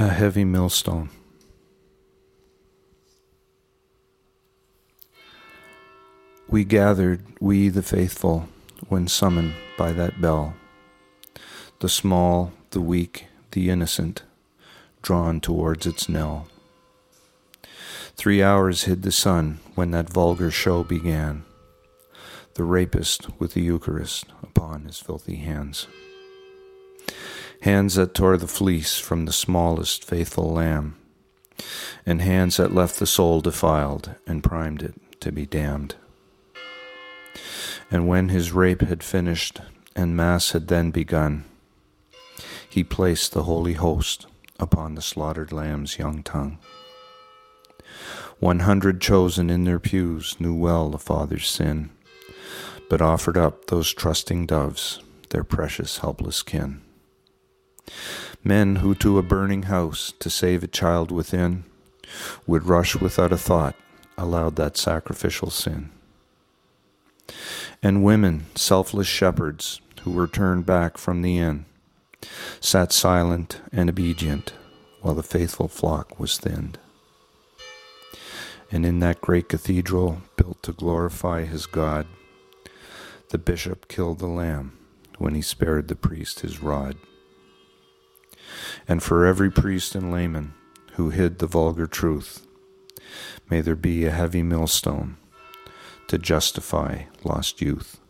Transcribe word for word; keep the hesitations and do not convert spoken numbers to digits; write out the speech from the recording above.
A heavy millstone. We gathered, we the faithful, when summoned by that bell, the small, the weak, the innocent, drawn towards its knell. Three hours hid the sun when that vulgar show began, the rapist with the Eucharist upon his filthy hands. Hands that tore the fleece from the smallest faithful lamb, and hands that left the soul defiled and primed it to be damned. And when his rape had finished and Mass had then begun, he placed the holy host upon the slaughtered lamb's young tongue. One hundred chosen in their pews knew well the Father's sin, but offered up those trusting doves, their precious helpless kin. Men who to a burning house to save a child within would rush without a thought, allowed that sacrificial sin. And women, selfless shepherds, who were turned back from the inn, sat silent and obedient while the faithful flock was thinned. And in that great cathedral built to glorify his God, the bishop killed the lamb when he spared the priest his rod. And for every priest and layman who hid the vulgar truth, may there be a heavy millstone to justify lost youth.